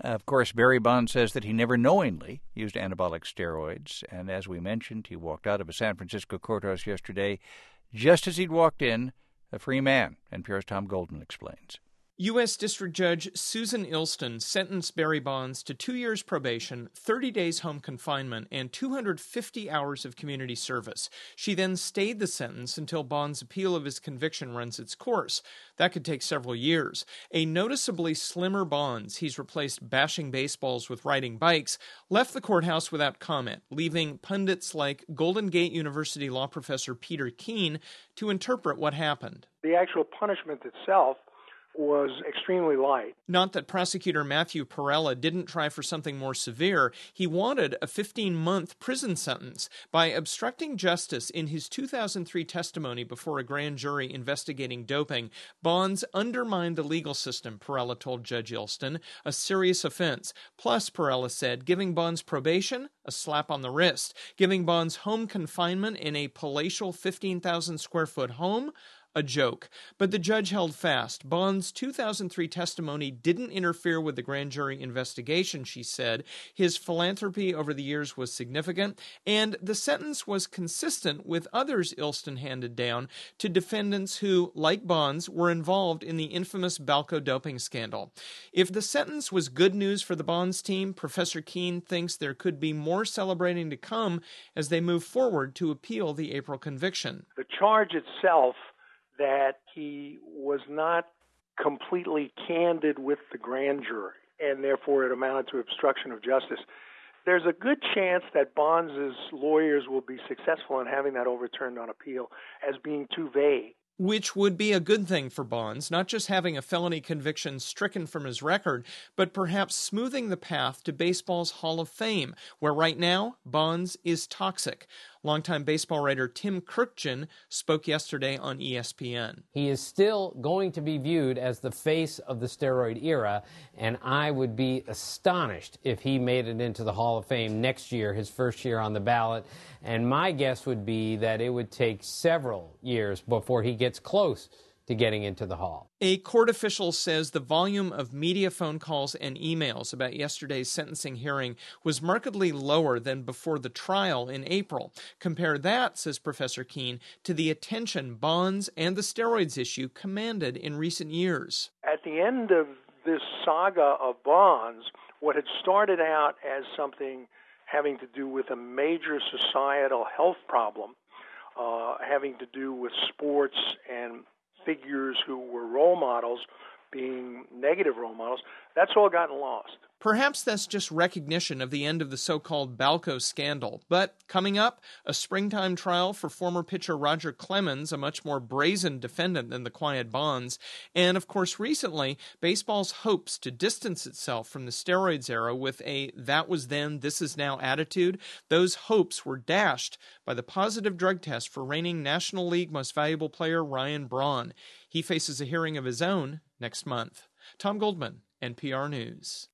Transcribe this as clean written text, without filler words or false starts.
Of course, Barry Bonds says that he never knowingly used anabolic steroids, and as we mentioned, he walked out of a San Francisco courthouse yesterday just as he'd walked in, a free man. NPR's Tom Goldman explains. U.S. District Judge Susan Ilston sentenced Barry Bonds to 2 years probation, 30 days home confinement, and 250 hours of community service. She then stayed the sentence until Bonds' appeal of his conviction runs its course. That could take several years. A noticeably slimmer Bonds, he's replaced bashing baseballs with riding bikes, left the courthouse without comment, leaving pundits like Golden Gate University law professor Peter Keene to interpret what happened. The actual punishment itself was extremely light. Not that prosecutor Matthew Perella didn't try for something more severe. He wanted a 15-month prison sentence. By obstructing justice in his 2003 testimony before a grand jury investigating doping, Bonds undermined the legal system, Perella told Judge Ilston, a serious offense. Plus, Perella said, giving Bonds probation, a slap on the wrist. Giving Bonds home confinement in a palatial 15,000-square-foot home, a joke. But the judge held fast. Bonds' 2003 testimony didn't interfere with the grand jury investigation, she said. His philanthropy over the years was significant, and the sentence was consistent with others Ilston handed down to defendants who, like Bonds, were involved in the infamous Balco doping scandal. If the sentence was good news for the Bonds team, Professor Keene thinks there could be more celebrating to come as they move forward to appeal the April conviction. The charge itself, that he was not completely candid with the grand jury, and therefore it amounted to obstruction of justice. There's a good chance that Bonds' lawyers will be successful in having that overturned on appeal as being too vague. Which would be a good thing for Bonds, not just having a felony conviction stricken from his record, but perhaps smoothing the path to baseball's Hall of Fame, where right now, Bonds is toxic. Longtime baseball writer Tim Kurkjian spoke yesterday on ESPN. He is still going to be viewed as the face of the steroid era, and I would be astonished if he made it into the Hall of Fame next year, his first year on the ballot. And my guess would be that it would take several years before he gets close to getting into the Hall. A court official says the volume of media phone calls and emails about yesterday's sentencing hearing was markedly lower than before the trial in April. Compare that, says Professor Keene, to the attention Bonds and the steroids issue commanded in recent years. At the end of this saga of Bonds, what had started out as something having to do with a major societal health problem, having to do with sports and figures who were role models being negative role models, that's all gotten lost. Perhaps that's just recognition of the end of the so-called Balco scandal. But coming up, a springtime trial for former pitcher Roger Clemens, a much more brazen defendant than the quiet Bonds. And, of course, recently, baseball's hopes to distance itself from the steroids era with a that was then, this is now attitude, those hopes were dashed by the positive drug test for reigning National League Most Valuable Player Ryan Braun. He faces a hearing of his own next month. Tom Goldman, NPR News.